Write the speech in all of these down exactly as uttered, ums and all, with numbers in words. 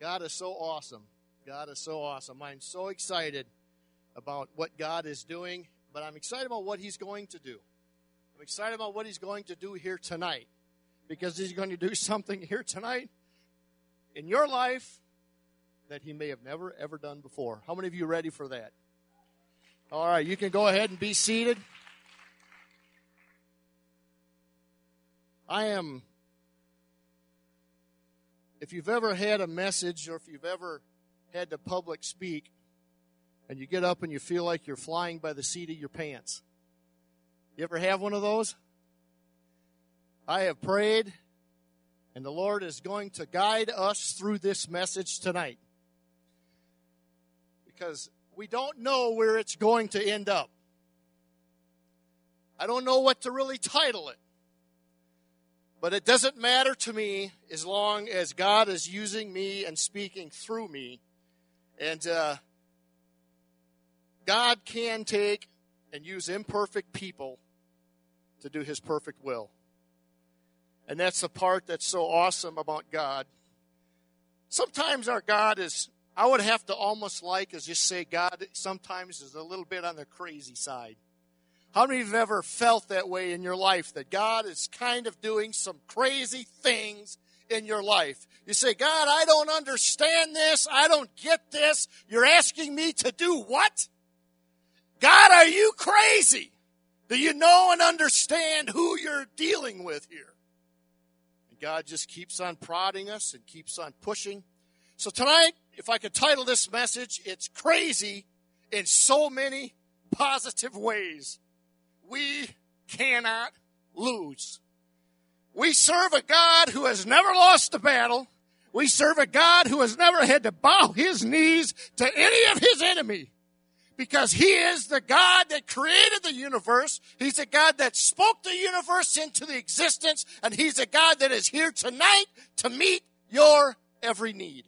God is so awesome. God is so awesome. I'm so excited about what God is doing, but I'm excited about what He's going to do. I'm excited about what He's going to do here tonight, because He's going to do something here tonight in your life that He may have never, ever done before. How many of you are ready for that? All right, you can go ahead and be seated. I am, if you've ever had a message or if you've ever had to public speak and you get up and you feel like you're flying by the seat of your pants. You ever have one of those? I have prayed, and the Lord is going to guide us through this message tonight, because we don't know where it's going to end up. I don't know what to really title it. But it doesn't matter to me as long as God is using me and speaking through me. And uh, God can take and use imperfect people to do His perfect will. And that's the part that's so awesome about God. Sometimes our God is, I would have to almost like is just say God sometimes is a little bit on the crazy side. How many of you have ever felt that way in your life, that God is kind of doing some crazy things in your life? You say, God, I don't understand this. I don't get this. You're asking me to do what? God, are you crazy? Do you know and understand who you're dealing with here? And God just keeps on prodding us and keeps on pushing. So tonight, if I could title this message, it's Crazy in So Many Positive Ways. We cannot lose. We serve a God who has never lost a battle. We serve a God who has never had to bow His knees to any of His enemy, because He is the God that created the universe. He's a God that spoke the universe into the existence, and He's a God that is here tonight to meet your every need.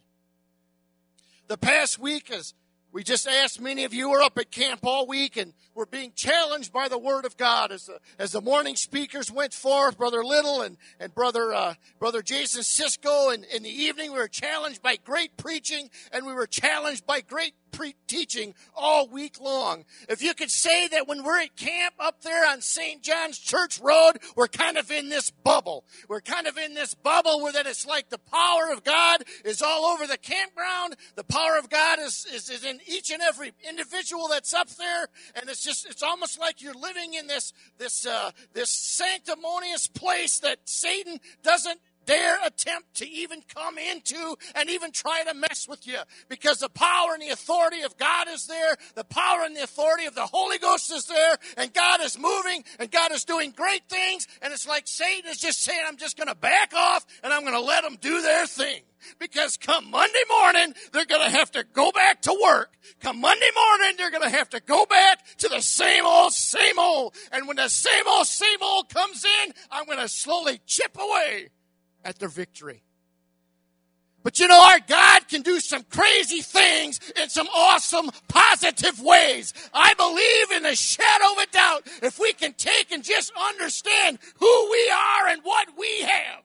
The past week, as we just asked, many of you were up at camp all week, and we're being challenged by the Word of God. As the, as the morning speakers went forth, Brother Little and, and Brother uh, Brother Jason Sisko, and in the evening we were challenged by great preaching, and we were challenged by great pre- teaching all week long. If you could say that when we're at camp up there on Saint John's Church Road, we're kind of in this bubble. We're kind of in this bubble where that it's like the power of God is all over the campground. The power of God is, is, is in each and every individual that's up there, and it's just, it's almost like you're living in this, this, uh, this sanctimonious place that Satan doesn't dare attempt to even come into and even try to mess with you, because the power and the authority of God is there. The power and the authority of the Holy Ghost is there, and God is moving, and God is doing great things, and it's like Satan is just saying, I'm just going to back off, and I'm going to let them do their thing. Because come Monday morning, they're going to have to go back to work. Come Monday morning, they're going to have to go back to the same old, same old. And when the same old, same old comes in, I'm going to slowly chip away at their victory. But you know, our God can do some crazy things in some awesome, positive ways. I believe in the shadow of a doubt, if we can take and just understand who we are and what we have.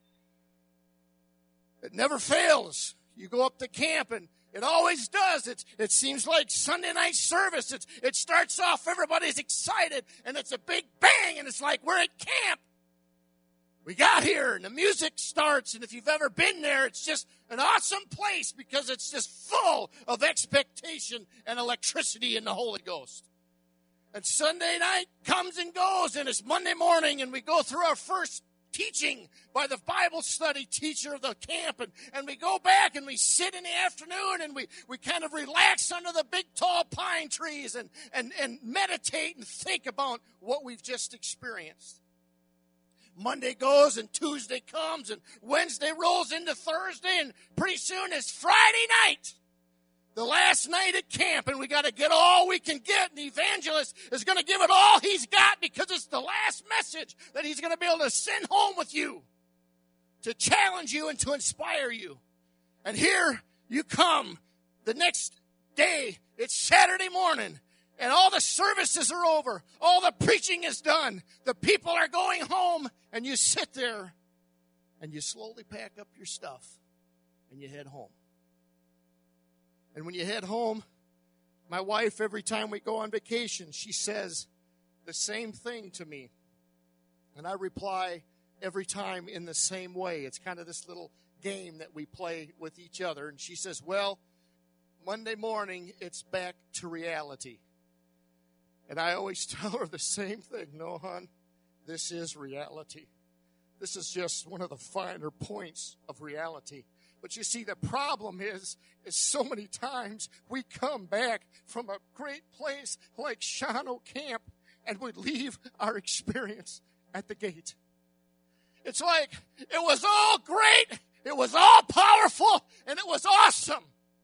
It never fails. You go up to camp, and it always does. It, it seems like Sunday night service. It's, it starts off, everybody's excited, and it's a big bang, and it's like we're at camp. We got here, and the music starts, and if you've ever been there, it's just an awesome place, because it's just full of expectation and electricity in the Holy Ghost. And Sunday night comes and goes, and it's Monday morning, and we go through our first teaching by the Bible study teacher of the camp, and, and we go back and we sit in the afternoon, and we, we kind of relax under the big tall pine trees and, and, and meditate and think about what we've just experienced. Monday goes, and Tuesday comes, and Wednesday rolls into Thursday, and pretty soon it's Friday night, the last night at camp, and we got to get all we can get, and the evangelist is going to give it all he's got, because it's the last message that he's going to be able to send home with you to challenge you and to inspire you. And here you come the next day. It's Saturday morning, and all the services are over. All the preaching is done. The people are going home, and you sit there, and you slowly pack up your stuff, and you head home. And when you head home, my wife, every time we go on vacation, she says the same thing to me. And I reply every time in the same way. It's kind of this little game that we play with each other. And she says, well, Monday morning, it's back to reality. And I always tell her the same thing. No, hon, this is reality. This is just one of the finer points of reality. But you see, the problem is, is so many times we come back from a great place like Shawano Camp and we leave our experience at the gate. It's like, it was all great, it was all powerful, and it was awesome.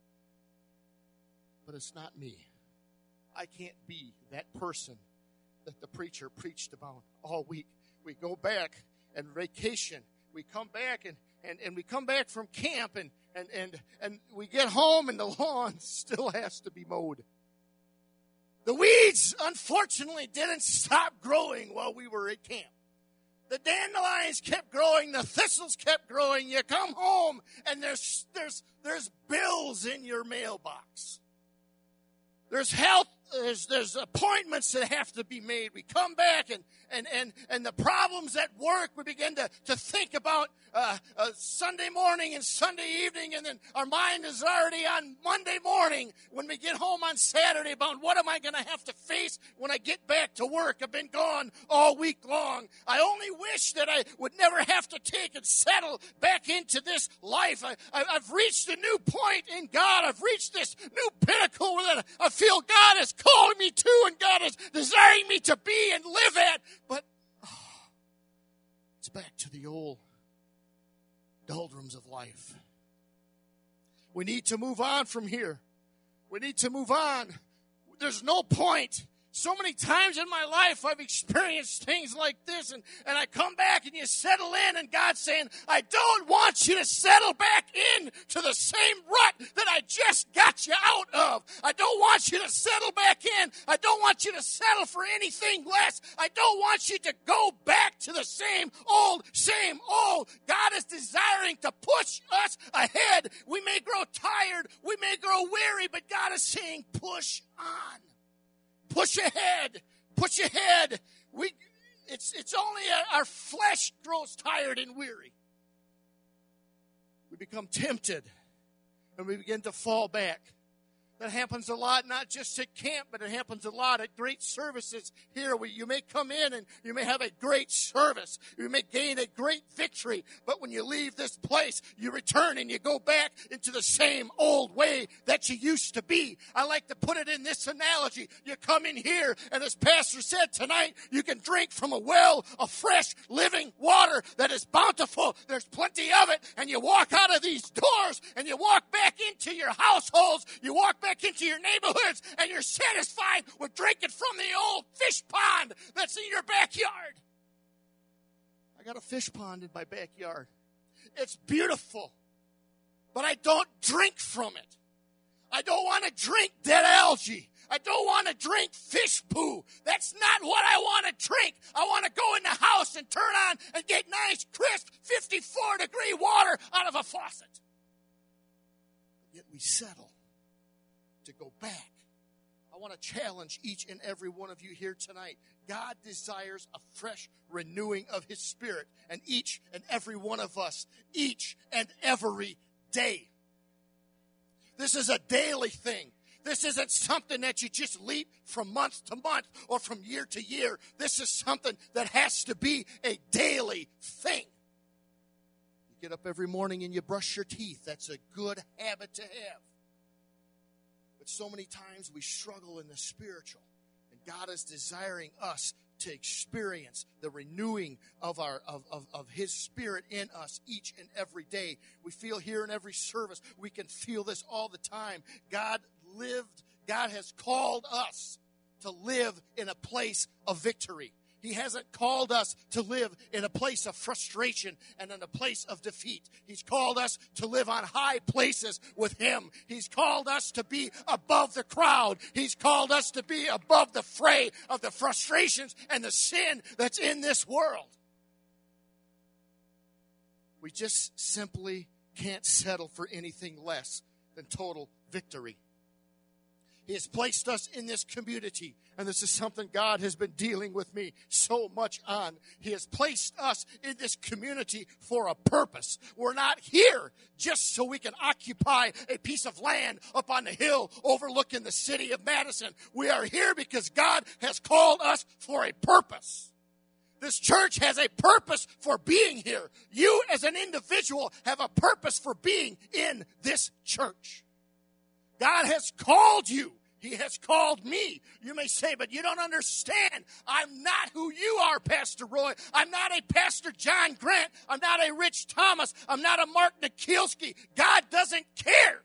But it's not me. I can't be that person that the preacher preached about all week. We go back and vacation. We come back and, and, and we come back from camp and, and, and, and we get home and the lawn still has to be mowed. The weeds, unfortunately, didn't stop growing while we were at camp. The dandelions kept growing. The thistles kept growing. You come home and there's, there's, there's bills in your mailbox. There's health, there's, there's appointments that have to be made. We come back and, and, and, and the problems at work, we begin to, to think about uh, uh, Sunday morning and Sunday evening, and then our mind is already on Monday morning when we get home on Saturday about what am I going to have to face when I get back to work. I've been gone all week long. I only wish that I would never have to take and settle back into this life. I, I, I've reached a new point in God. I've reached this new pinnacle that I feel God is calling me to and God is desiring me to be and live at. But oh, it's back to the old doldrums of life. We need to move on from here. We need to move on. There's no point. So many times in my life I've experienced things like this, and, and I come back and you settle in and God's saying, I don't want you to settle back in to the same rut that I just got you out of. I don't want you to settle back in. I don't want you to settle for anything less. I don't want you to go back to the same old, same old. God is desiring to push us ahead. We may grow tired. We may grow weary, but God is saying, push on. Push ahead. Push ahead. We, it's, it's only a, our flesh grows tired and weary. We become tempted and we begin to fall back. That happens a lot, not just at camp, but it happens a lot at great services here. Where you may come in and you may have a great service. You may gain a great victory. But when you leave this place, you return and you go back into the same old way that you used to be. I like to put it in this analogy. You come in here, and as Pastor said tonight, you can drink from a well of fresh, living water that is bountiful. There's plenty of it. And you walk out of these doors, and you walk back into your households. You walk back into your neighborhoods, and you're satisfied with drinking from the old fish pond that's in your backyard. I got a fish pond in my backyard. It's beautiful, but I don't drink from it. I don't want to drink dead algae. I don't want to drink fish poo. That's not what I want to drink. I want to go in the house and turn on and get nice, crisp, fifty-four degree water out of a faucet. Yet we settle to go back. I want to challenge each and every one of you here tonight. God desires a fresh renewing of His Spirit, and each and every one of us, each and every day. This is a daily thing. This isn't something that you just leap from month to month or from year to year. This is something that has to be a daily thing. You get up every morning and you brush your teeth. That's a good habit to have. But so many times we struggle in the spiritual, and God is desiring us to experience the renewing of our of, of, of His Spirit in us each and every day. We feel here in every service, we can feel this all the time. God lived, God has called us to live in a place of victory. He hasn't called us to live in a place of frustration and in a place of defeat. He's called us to live on high places with Him. He's called us to be above the crowd. He's called us to be above the fray of the frustrations and the sin that's in this world. We just simply can't settle for anything less than total victory. He has placed us in this community. And this is something God has been dealing with me so much on. He has placed us in this community for a purpose. We're not here just so we can occupy a piece of land up on the hill overlooking the city of Madison. We are here because God has called us for a purpose. This church has a purpose for being here. You as an individual have a purpose for being in this church. God has called you. He has called me. You may say, but you don't understand. I'm not who you are, Pastor Roy. I'm not a Pastor John Grant. I'm not a Rich Thomas. I'm not a Mark Nikielski. God doesn't care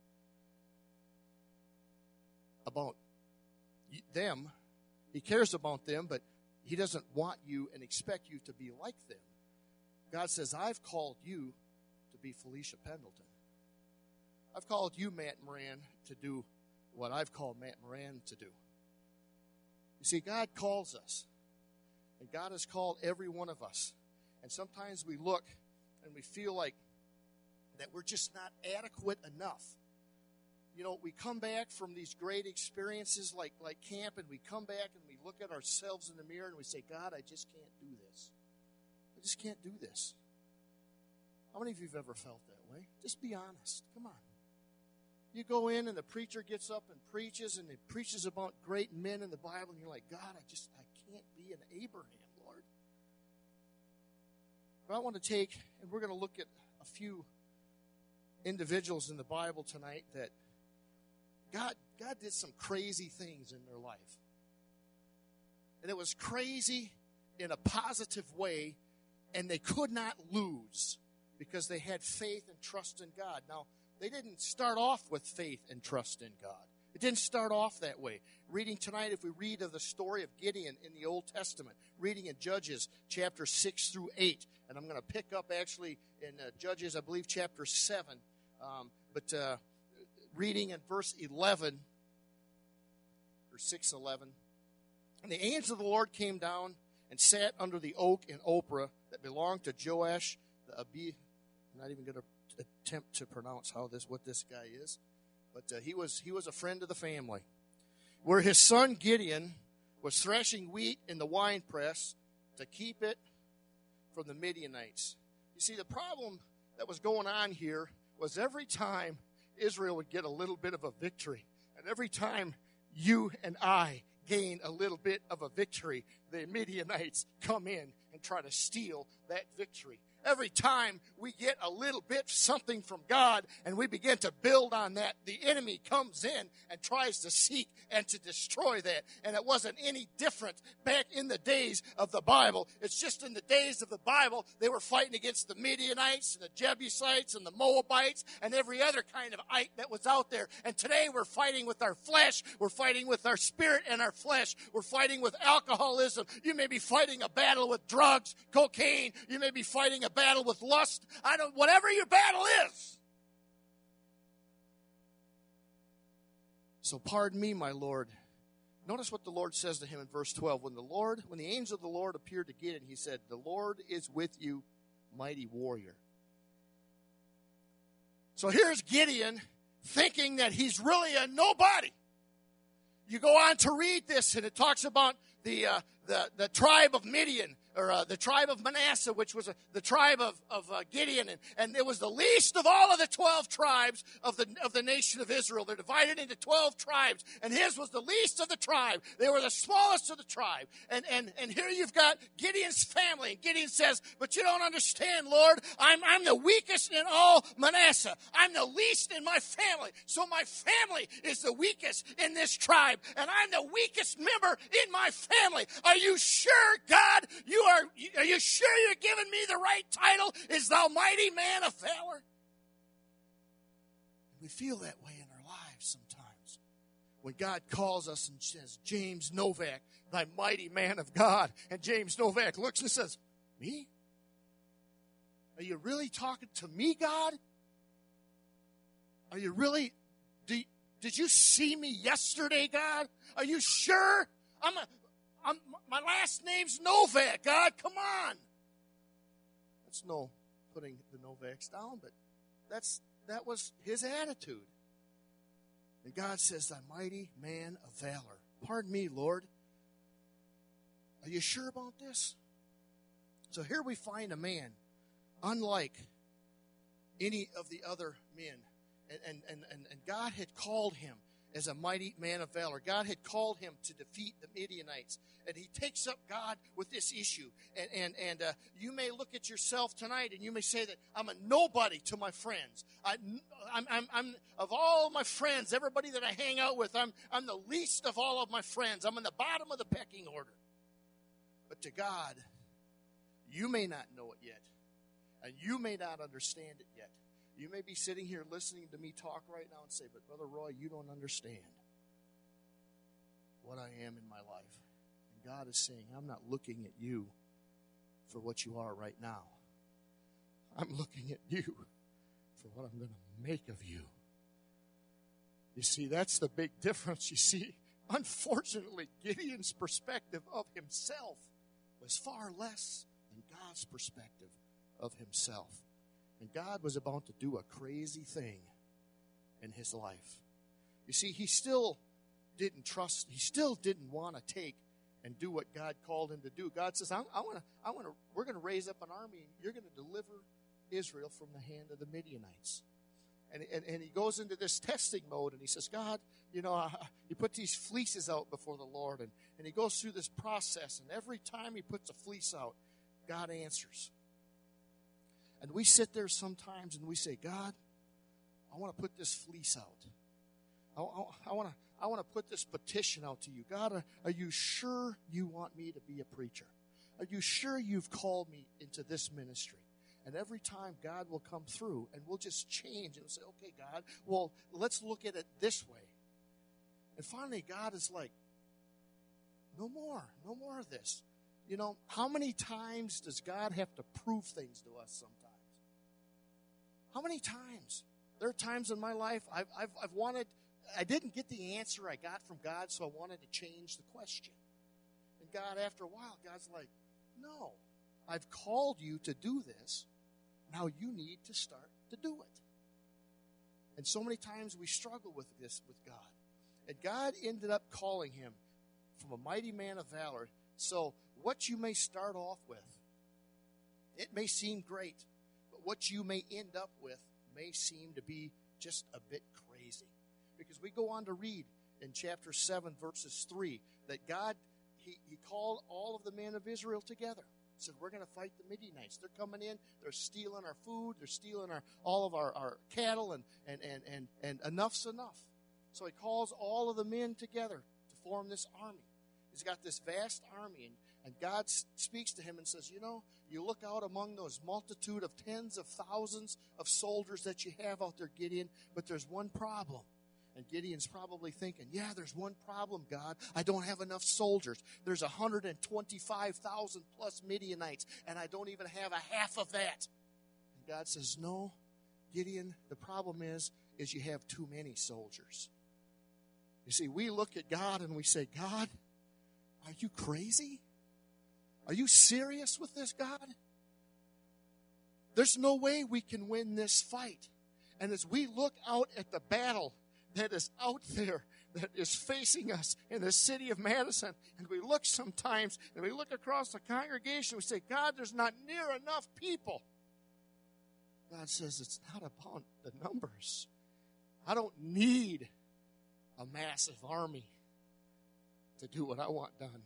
about them. He cares about them, but he doesn't want you and expect you to be like them. God says, I've called you to be Felicia Pendleton. I've called you, Matt Moran, to do what I've called Matt Moran to do. You see, God calls us. And God has called every one of us. And sometimes we look and we feel like that we're just not adequate enough. You know, we come back from these great experiences like, like camp, and we come back and we look at ourselves in the mirror and we say, God, I just can't do this. I just can't do this. How many of you have ever felt that way? Just be honest. Come on. You go in and the preacher gets up and preaches, and he preaches about great men in the Bible, and you're like, God, I just, I can't be an Abraham, Lord. But I want to take, and we're going to look at a few individuals in the Bible tonight that God, God did some crazy things in their life. And it was crazy in a positive way, and they could not lose because they had faith and trust in God. Now, they didn't start off with faith and trust in God. It didn't start off that way. Reading tonight, if we read of the story of Gideon in the Old Testament, reading in Judges chapter six through eight, and I'm going to pick up actually in uh, Judges, I believe, chapter seven, um, but uh, reading in verse eleven, or six eleven, and the angel of the Lord came down and sat under the oak in Ophrah that belonged to Joash the Abi. I'm not even going to attempt to pronounce how this what this guy is, but uh, he was he was a friend of the family. Where his son Gideon was threshing wheat in the winepress to keep it from the Midianites. You see, the problem that was going on here was every time Israel would get a little bit of a victory, and every time you and I gain a little bit of a victory, the Midianites come in and try to steal that victory. Every time we get a little bit something from God and we begin to build on that, the enemy comes in and tries to seek and to destroy that. And it wasn't any different back in the days of the Bible. It's just in the days of the Bible, they were fighting against the Midianites and the Jebusites and the Moabites and every other kind of ite that was out there. And today we're fighting with our flesh. We're fighting with our spirit and our flesh. We're fighting with alcoholism. You may be fighting a battle with drugs, cocaine. You may be fighting a battle with lust. I don't, whatever your battle is. So pardon me, my Lord. Notice what the Lord says to him in verse twelve. When the Lord, when the angel of the Lord appeared to Gideon, he said, the Lord is with you, mighty warrior. So here's Gideon thinking that he's really a nobody. You go on to read this, and it talks about the uh, the, the tribe of Midian, or uh, the tribe of Manasseh, which was uh, the tribe of, of uh, Gideon. And, and it was the least of all of the twelve tribes of the of the nation of Israel. They're divided into twelve tribes, and his was the least of the tribe. They were the smallest of the tribe. And, and, and here you've got Gideon's family. And Gideon says, but you don't understand, Lord. I'm, I'm the weakest in all Manasseh. I'm the least in my family. So my family is the weakest in this tribe, and I'm the weakest member in my family. Are you sure, God, you are, are you sure you're giving me the right title? Is thou mighty man of valor? We feel that way in our lives sometimes. When God calls us and says, James Novak, thy mighty man of God. And James Novak looks and says, me? Are you really talking to me, God? Are you really, do, did you see me yesterday, God? Are you sure? I'm a, I'm, my last name's Novak, God, come on. That's no putting the Novaks down, but that's that was his attitude. And God says, thy mighty man of valor. Pardon me, Lord. Are you sure about this? So here we find a man, unlike any of the other men. And, and, and, and God had called him as a mighty man of valor. God had called him to defeat the Midianites. And he takes up God with this issue. And, and, and uh, you may look at yourself tonight and you may say that I'm a nobody to my friends. I, I'm, I'm, I'm, of all my friends, everybody that I hang out with, I'm, I'm the least of all of my friends. I'm in the bottom of the pecking order. But to God, you may not know it yet. And you may not understand it yet. You may be sitting here listening to me talk right now and say, but Brother Roy, you don't understand what I am in my life. And God is saying, I'm not looking at you for what you are right now. I'm looking at you for what I'm going to make of you. You see, that's the big difference. You see, unfortunately, Gideon's perspective of himself was far less than God's perspective of himself. And God was about to do a crazy thing in his life. You see, he still didn't trust, he still didn't want to take and do what God called him to do. God says, I, I want to, I want to, we're going to raise up an army and you're going to deliver Israel from the hand of the Midianites. And, and, and he goes into this testing mode and he says, God, you know, uh, he put these fleeces out before the Lord and, and he goes through this process. And every time he puts a fleece out, God answers. And we sit there sometimes and we say, God, I want to put this fleece out. I, I, I want to I want to put this petition out to you. God, are, are you sure you want me to be a preacher? Are you sure you've called me into this ministry? And every time God will come through and we'll just change and say, okay, God, well, let's look at it this way. And finally, God is like, no more, no more of this. You know, how many times does God have to prove things to us sometimes? How many times? There are times in my life I've, I've, I've wanted, I didn't get the answer I got from God, so I wanted to change the question. And God, after a while, God's like, no, I've called you to do this. Now you need to start to do it. And so many times we struggle with this with God. And God ended up calling him from a mighty man of valor. So what you may start off with, it may seem great, but what you may end up with may seem to be just a bit crazy. Because we go on to read in chapter seven, verses three, that God, he, he called all of the men of Israel together. He said, we're going to fight the Midianites. They're coming in, they're stealing our food, they're stealing our all of our, our cattle, and, and, and, and, and enough's enough. So he calls all of the men together to form this army. He's got this vast army, and, and God speaks to him and says, you know, you look out among those multitude of tens of thousands of soldiers that you have out there, Gideon, but there's one problem. And Gideon's probably thinking, yeah, there's one problem, God. I don't have enough soldiers. There's one hundred twenty-five thousand plus Midianites, and I don't even have a half of that. And God says, no, Gideon, the problem is, is you have too many soldiers. You see, we look at God and we say, God, are you crazy? Are you serious with this, God? There's no way we can win this fight. And as we look out at the battle that is out there, that is facing us in the city of Madison, and we look sometimes, and we look across the congregation, we say, God, there's not near enough people. God says, it's not about the numbers. I don't need a massive army to do what I want done.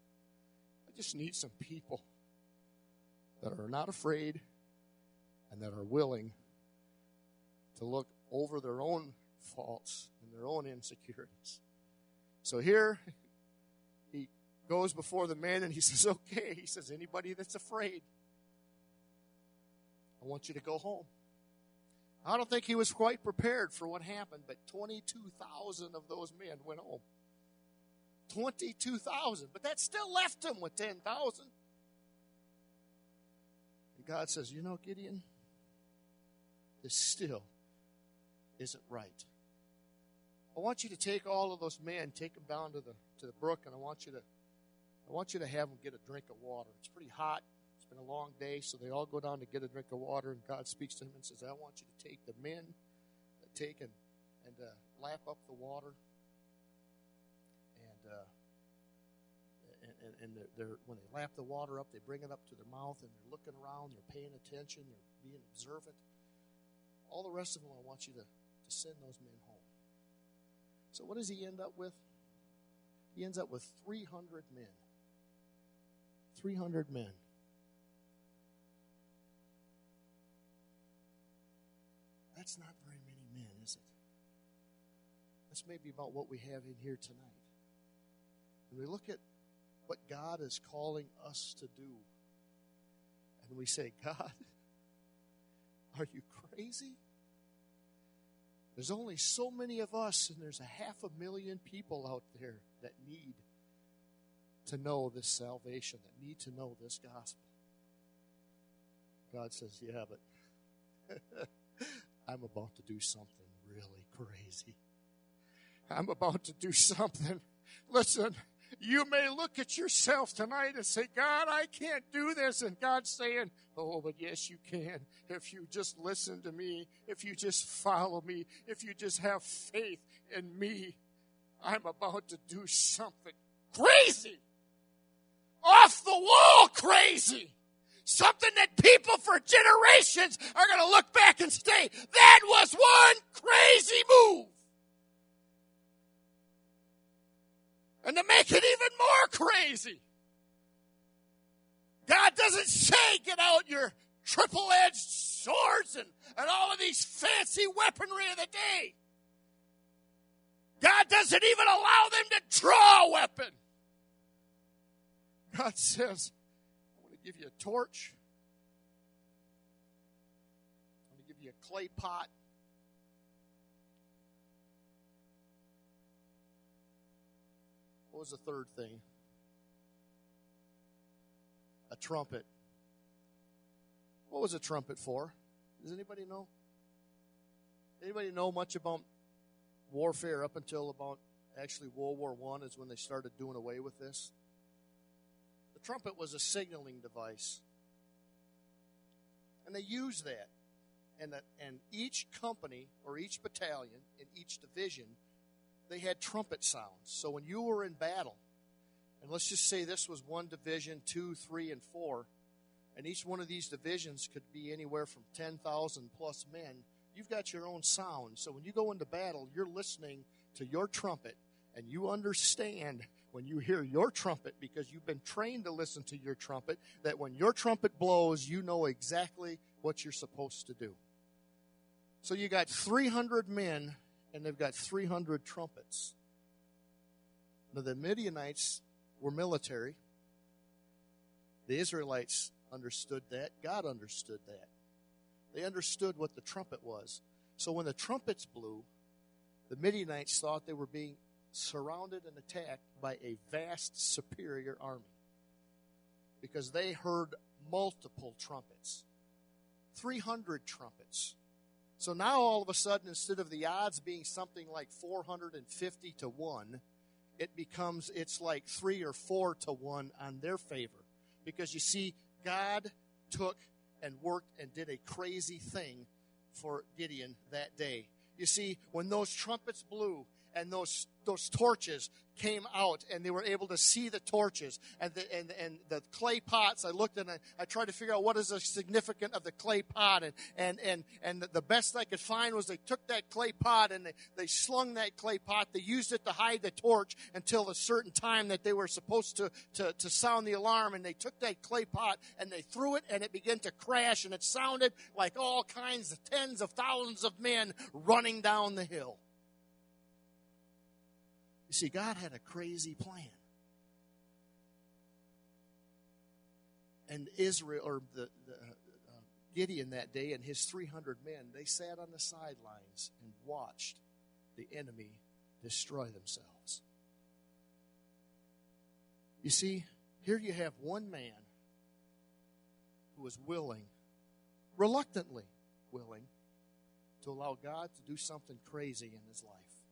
I just need some people that are not afraid and that are willing to look over their own faults and their own insecurities. So here he goes before the men and he says, okay, he says, anybody that's afraid, I want you to go home. I don't think he was quite prepared for what happened, but twenty-two thousand of those men went home. twenty-two thousand, but that still left him with ten thousand. And God says, you know, Gideon, this still isn't right. I want you to take all of those men, take them down to the to the brook, and I want you to I want you to have them get a drink of water. It's pretty hot. It's been a long day, so they all go down to get a drink of water, and God speaks to him and says, I want you to take the men, take and, and uh, lap up the water, and uh, and, and, and they're, they're when they lap the water up, they bring it up to their mouth, and they're looking around, they're paying attention, they're being observant. All the rest of them, I want you to, to send those men home. So what does he end up with? He ends up with three hundred men. three hundred men. That's not very many men, is it? That's maybe about what we have in here tonight. And we look at what God is calling us to do, and we say, God, are you crazy? There's only so many of us, and there's a half a million people out there that need to know this salvation, that need to know this gospel. God says, yeah, but I'm about to do something really crazy. I'm about to do something. Listen, you may look at yourself tonight and say, God, I can't do this. And God's saying, oh, but yes, you can. If you just listen to me, if you just follow me, if you just have faith in me, I'm about to do something crazy. Off the wall crazy. Something that people for generations are going to look back and say, that was one crazy move. And to make it even more crazy, God doesn't say get out your triple-edged swords and, and all of these fancy weaponry of the day. God doesn't even allow them to draw a weapon. God says, I'm going to give you a torch. I'm going to give you a clay pot. What was the third thing? A trumpet. What was a trumpet for? Does anybody know? Anybody know much about warfare up until about actually World War One is when they started doing away with this? The trumpet was a signaling device. And they used that. And, that, and each company or each battalion in each division, they had trumpet sounds. So when you were in battle, and let's just say this was one division, two, three, and four, and each one of these divisions could be anywhere from ten thousand plus men, you've got your own sound. So when you go into battle, you're listening to your trumpet, and you understand when you hear your trumpet, because you've been trained to listen to your trumpet, that when your trumpet blows, you know exactly what you're supposed to do. So you got three hundred men, and they've got three hundred trumpets. Now, the Midianites were military. The Israelites understood that. God understood that. They understood what the trumpet was. So when the trumpets blew, the Midianites thought they were being surrounded and attacked by a vast, superior army, because they heard multiple trumpets, three hundred trumpets. So now all of a sudden, instead of the odds being something like four hundred fifty to one, it becomes, it's like three or four to one on their favor. Because you see, God took and worked and did a crazy thing for Gideon that day. You see, when those trumpets blew and those those torches came out, and they were able to see the torches and the and and the clay pots. I looked and I, I tried to figure out what is the significance of the clay pot, and and and and the best I could find was they took that clay pot and they, they slung that clay pot. They used it to hide the torch until a certain time that they were supposed to to to sound the alarm, and they took that clay pot and they threw it, and it began to crash, and it sounded like all kinds of tens of thousands of men running down the hill. You see, God had a crazy plan. And Israel, or the, the uh, Gideon that day and his three hundred men, they sat on the sidelines and watched the enemy destroy themselves. You see, here you have one man who was willing, reluctantly willing, to allow God to do something crazy in his life.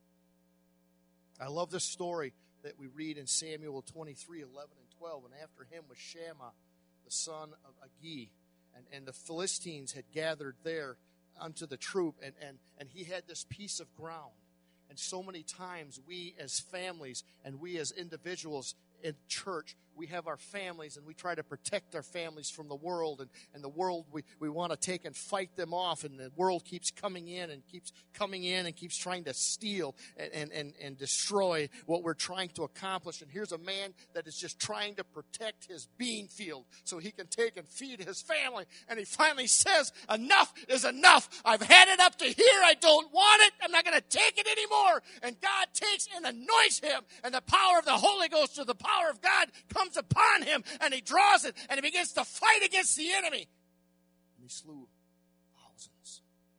I love this story that we read in Samuel twenty-three, eleven, and twelve. And after him was Shammah, the son of Agi. And, and the Philistines had gathered there unto the troop. And, and, and he had this piece of ground. And so many times we as families and we as individuals in church, we have our families and we try to protect our families from the world. And, and the world, we, we want to take and fight them off. And the world keeps coming in and keeps coming in and keeps trying to steal and, and, and, and destroy what we're trying to accomplish. And here's a man that is just trying to protect his bean field so he can take and feed his family. And he finally says, enough is enough. I've had it up to here. I don't want it. I'm not going to take it anymore. And God takes and anoints him. And the power of the Holy Ghost or the power of God comes upon him, and he draws it, and he begins to fight against the enemy. And he slew thousands.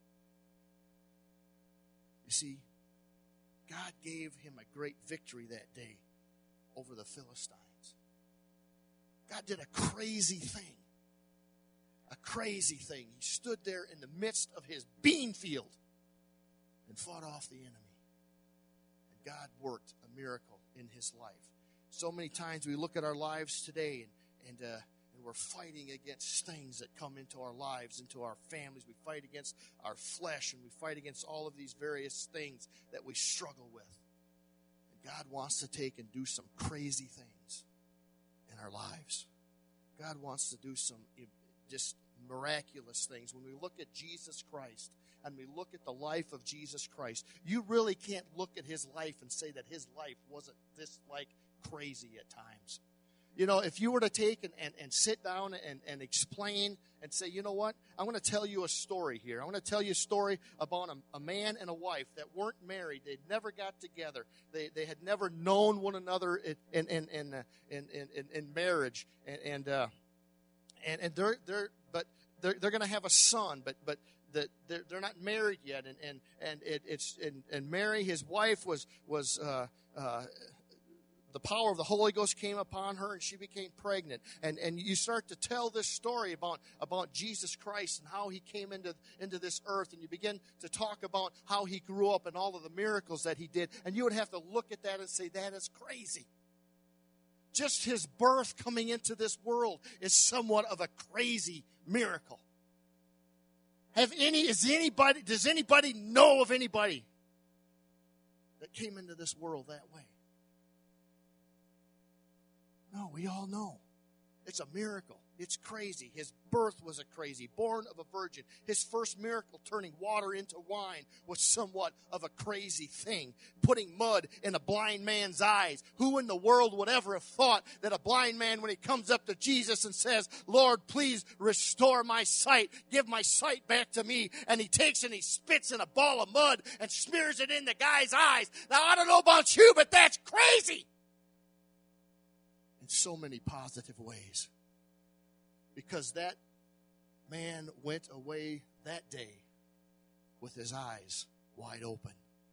You see, God gave him a great victory that day over the Philistines. God did a crazy thing. A crazy thing. He stood there in the midst of his bean field and fought off the enemy. And God worked a miracle in his life. So many times we look at our lives today and and, uh, and we're fighting against things that come into our lives, into our families. We fight against our flesh and we fight against all of these various things that we struggle with. And God wants to take and do some crazy things in our lives. God wants to do some just miraculous things. When we look at Jesus Christ and we look at the life of Jesus Christ, you really can't look at his life and say that his life wasn't this like crazy at times. You know, if you were to take and, and, and sit down and, and explain and say, you know what, I'm going to tell you a story here. I'm going to tell you a story about a, a man and a wife that weren't married. They never got together. They they had never known one another in in in in, uh, in, in, in marriage. And and uh, and, and they're they're but they're they're going to have a son, but but. That they're, they're not married yet, and and and it, it's and, and Mary, his wife, was was uh, uh, the power of the Holy Ghost came upon her, and she became pregnant. And and you start to tell this story about about Jesus Christ and how he came into into this earth, and you begin to talk about how he grew up and all of the miracles that he did, and you would have to look at that and say that is crazy. Just his birth coming into this world is somewhat of a crazy miracle. Have any, is anybody, does anybody know of anybody that came into this world that way? No, we all know. It's a miracle. It's crazy. His birth was a crazy. Born of a virgin. His first miracle, turning water into wine, was somewhat of a crazy thing. Putting mud in a blind man's eyes. Who in the world would ever have thought that a blind man, when he comes up to Jesus and says, Lord, please restore my sight. Give my sight back to me. And he takes and he spits in a ball of mud and smears it in the guy's eyes. Now, I don't know about you, but that's crazy. In so many positive ways. Because that man went away that day with his eyes wide open.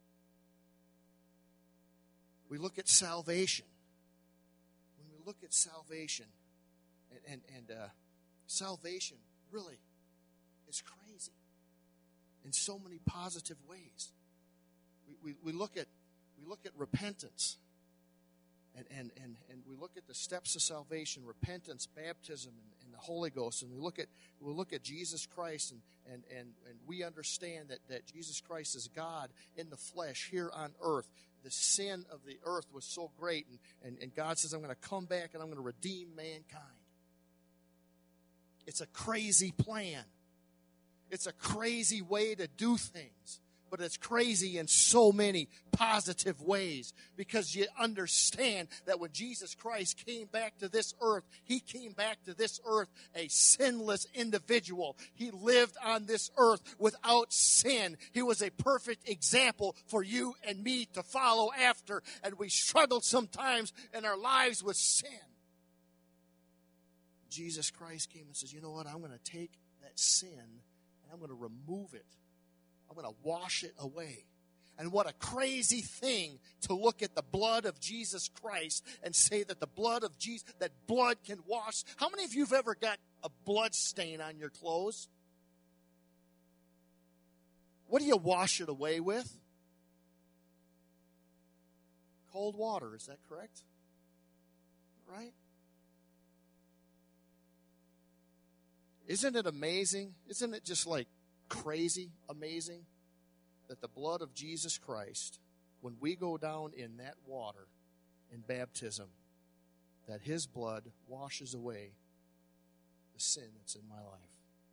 We look at salvation. When we look at salvation, and, and, and uh, salvation really is crazy in so many positive ways. We, we, we look at we look at repentance. And, and, and, and we look at the steps of salvation, repentance, baptism, and, and the Holy Ghost. And we look at we look at Jesus Christ, and, and, and, and we understand that, that Jesus Christ is God in the flesh here on earth. The sin of the earth was so great, and, and, and God says, I'm going to come back and I'm going to redeem mankind. It's a crazy plan. It's a crazy way to do things. But it's crazy in so many positive ways, because you understand that when Jesus Christ came back to this earth, he came back to this earth a sinless individual. He lived on this earth without sin. He was a perfect example for you and me to follow after, and we struggle sometimes in our lives with sin. Jesus Christ came and says, you know what, I'm going to take that sin and I'm going to remove it. I'm going to wash it away. And what a crazy thing to look at the blood of Jesus Christ and say that the blood of Jesus, that blood can wash. How many of you have ever got a blood stain on your clothes? What do you wash it away with? Cold water, is that correct? Right? Isn't it amazing? Isn't it just like crazy amazing that the blood of Jesus Christ when we go down in that water in baptism, that his blood washes away the sin that's in my life.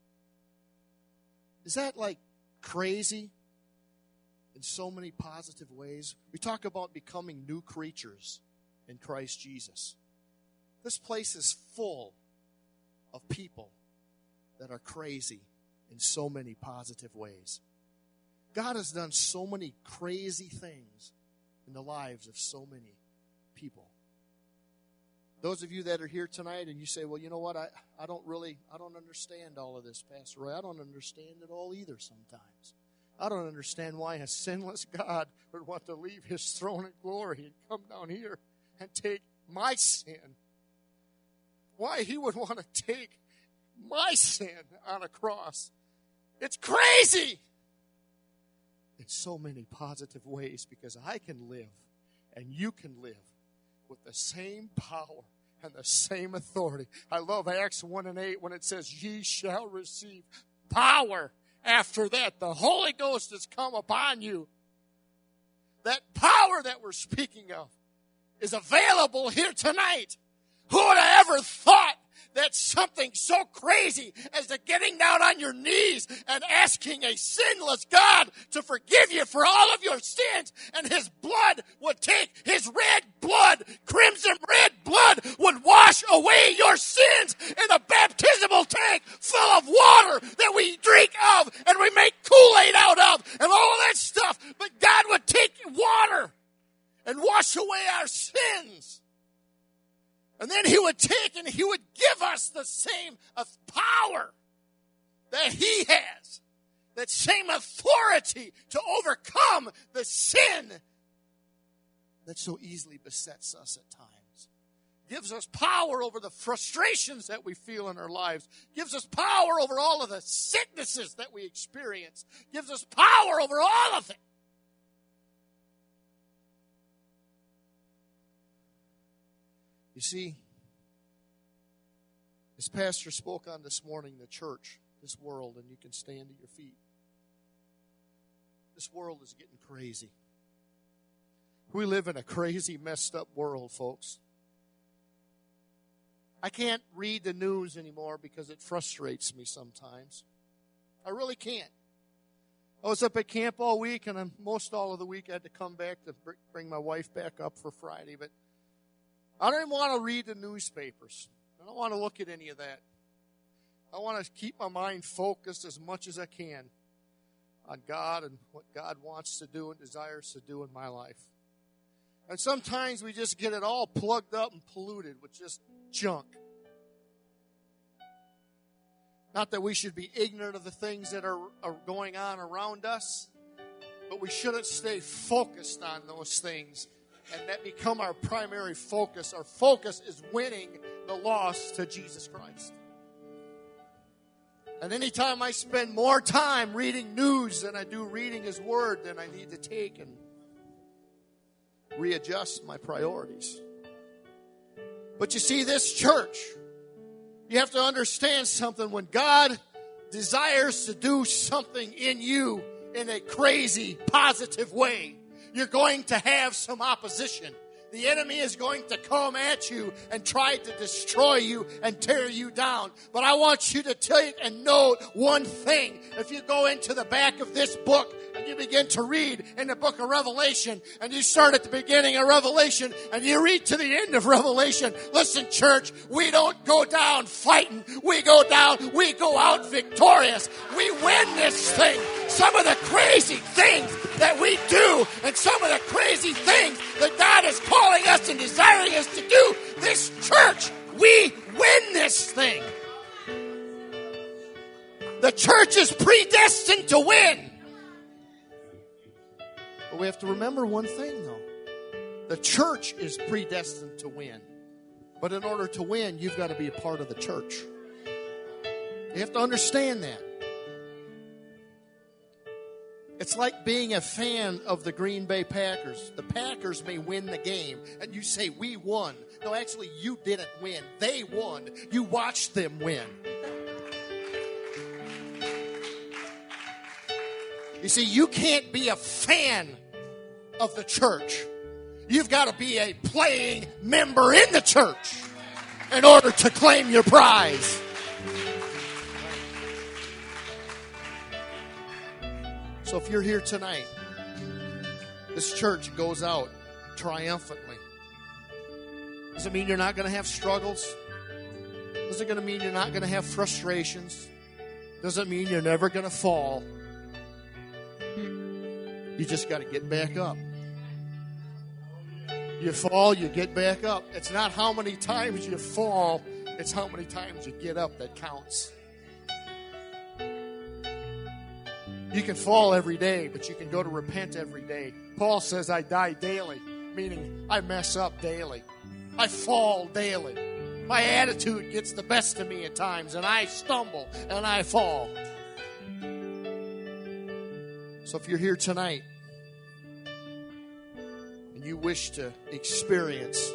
Is that like crazy in so many positive ways? We talk about becoming new creatures in Christ Jesus. This place is full of people that are crazy in so many positive ways. God has done so many crazy things in the lives of so many people. Those of you that are here tonight and you say, well, you know what, I, I don't really, I don't understand all of this, Pastor Roy. I don't understand it all either sometimes. I don't understand why a sinless God would want to leave his throne of glory and come down here and take my sin. Why he would want to take my sin on a cross. It's crazy in so many positive ways, because I can live and you can live with the same power and the same authority. I love Acts one and eight when it says, ye shall receive power after that. The Holy Ghost has come upon you. That power that we're speaking of is available here tonight. Who would have ever thought that something so crazy as to getting down on your knees and asking a sinless God to forgive you for all of your sins, and his blood would take, his red blood, crimson red blood, would wash away your sins in a baptismal tank full of water that we drink of and we make Kool-Aid out of and all of that stuff. But God would take water and wash away our sins. And then he would take and he would give us the same power that he has, that same authority to overcome the sin that so easily besets us at times. Gives us power over the frustrations that we feel in our lives. Gives us power over all of the sicknesses that we experience. Gives us power over all of it. You see, as Pastor spoke on this morning, the church, this world, and you can stand to your feet. This world is getting crazy. We live in a crazy, messed up world, folks. I can't read the news anymore because it frustrates me sometimes. I really can't. I was up at camp all week, and most all of the week I had to come back to bring my wife back up for Friday, but I don't even want to read the newspapers. I don't want to look at any of that. I want to keep my mind focused as much as I can on God and what God wants to do and desires to do in my life. And sometimes we just get it all plugged up and polluted with just junk. Not that we should be ignorant of the things that are, are going on around us, but we shouldn't stay focused on those things and that become our primary focus. Our focus is winning the lost to Jesus Christ. And anytime I spend more time reading news than I do reading his word, then I need to take and readjust my priorities. But you see, this church, you have to understand something. When God desires to do something in you in a crazy, positive way, you're going to have some opposition. The enemy is going to come at you and try to destroy you and tear you down. But I want you to take and note one thing. If you go into the back of this book and you begin to read in the book of Revelation, and you start at the beginning of Revelation and you read to the end of Revelation, listen, church, we don't go down fighting. We go down, we go out victorious. We win this thing. Some of the crazy things that we do and some of the crazy things that God is calling us and desiring us to do, this church, we win this thing. The church is predestined to win. But we have to remember one thing, though. The church is predestined to win. But in order to win, you've got to be a part of the church. You have to understand that. It's like being a fan of the Green Bay Packers. The Packers may win the game, and you say, we won. No, actually, you didn't win. They won. You watched them win. You see, you can't be a fan of the church. You've got to be a playing member in the church in order to claim your prize. So if you're here tonight, this church goes out triumphantly. Does it mean you're not going to have struggles? Does it going to mean you're not going to have frustrations? Does it mean you're never going to fall? You just got to get back up. You fall, you get back up. It's not how many times you fall, it's how many times you get up that counts. You can fall every day, but you can go to repent every day. Paul says, I die daily, meaning I mess up daily. I fall daily. My attitude gets the best of me at times, and I stumble and I fall. So if you're here tonight and you wish to experience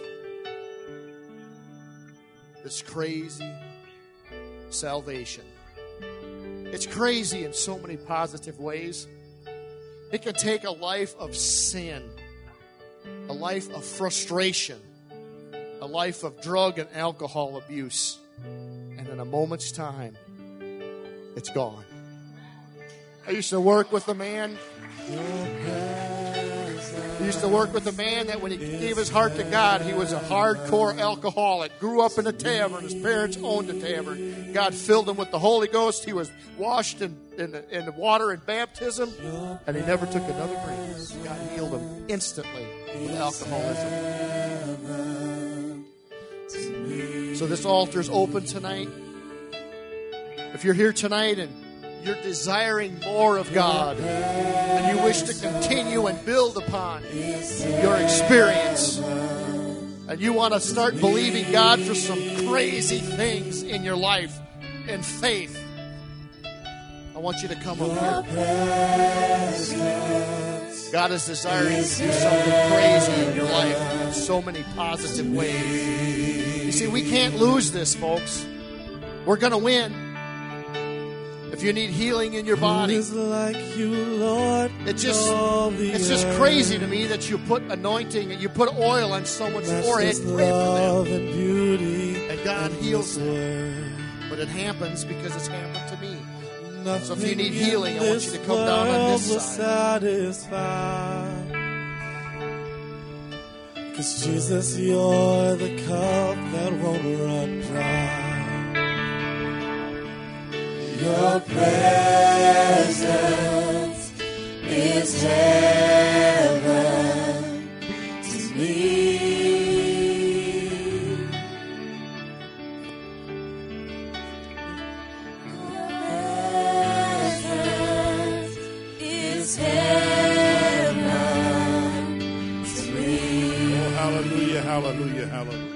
this crazy salvation, it's crazy in so many positive ways. It can take a life of sin, a life of frustration, a life of drug and alcohol abuse, and in a moment's time, it's gone. I used to work with a man. I used to work with a man that when he gave his heart to God, he was a hardcore alcoholic. Grew up in a tavern. His parents owned a tavern. God filled him with the Holy Ghost. He was washed in, in, the, in the water in baptism, and he never took another drink. God healed him instantly with alcoholism. So this altar is open tonight. If you're here tonight and you're desiring more of God, and you wish to continue and build upon your experience, and you want to start believing God for some crazy things in your life in faith, I want you to come up here. God is desiring to do something crazy in your life in so many positive ways. You see, we can't lose this, folks. We're going to win. If you need healing in your body, like you, Lord, it just it's just crazy to me that you put anointing and you put oil on someone's forehead and pray for them, and, beauty and God heals them. But it happens because it's happened to me. Nothing so if you need healing, I want you to come down on this side. Because Jesus, you're the cup that won't run dry. Your presence is heaven to me. Your presence is heaven to me. Oh, hallelujah, hallelujah, hallelujah.